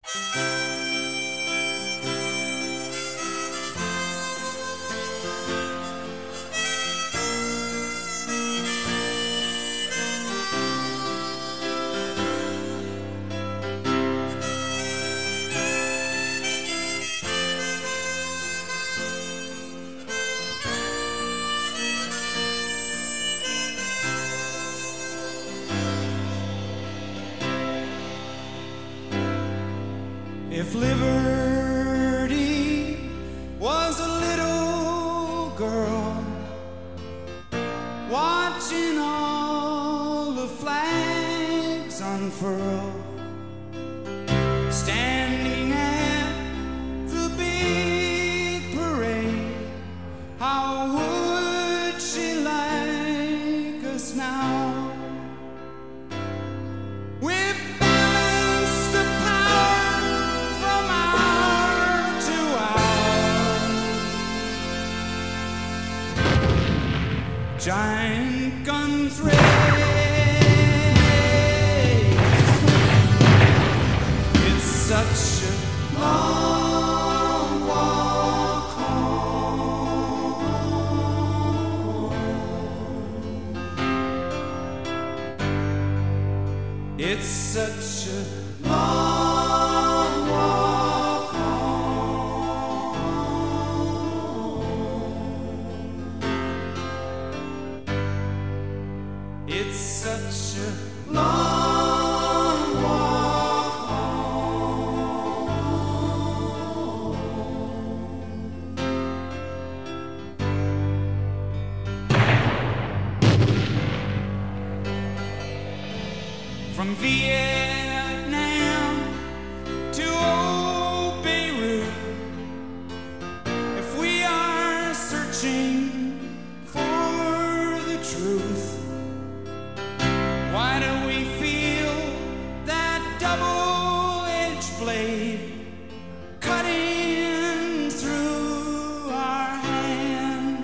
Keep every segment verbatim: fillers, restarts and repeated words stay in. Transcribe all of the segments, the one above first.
If liberty was a little girl watching all the flags unfurl, standing at the big parade, how would she like us now? Giant guns raised. It's such a long walk home. It's such a long walk home. It's such a long walk home. From Vietnam to old Beirut, if we are searching for the truth, why do we feel that double-edged blade cutting through our hand?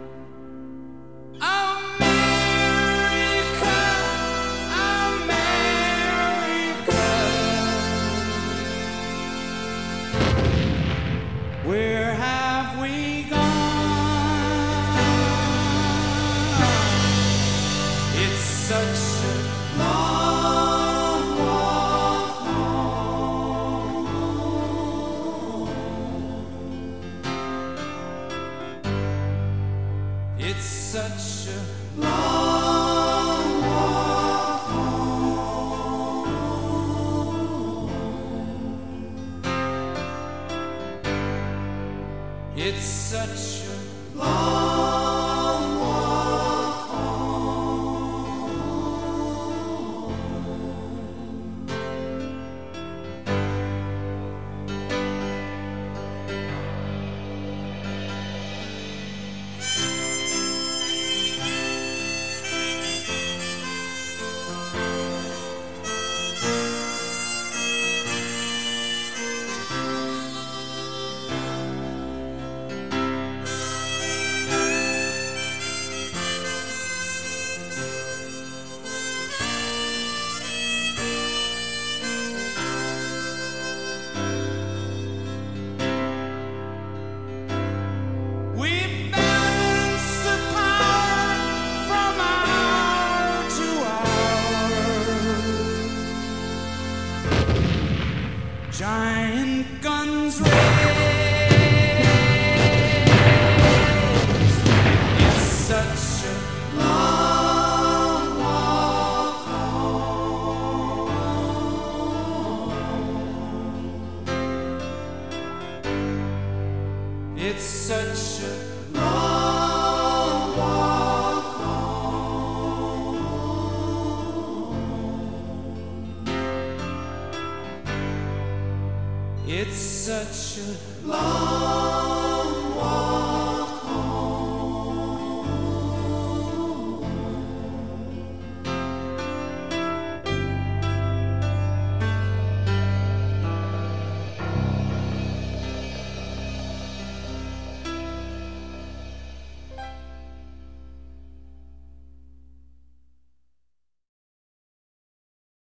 America, America, where have we gone? It's such a long walk home. It's such a long walk home. It's such a long walk home. Giant guns raised. It's such a long walk home. It's such a long walk home. It's such a long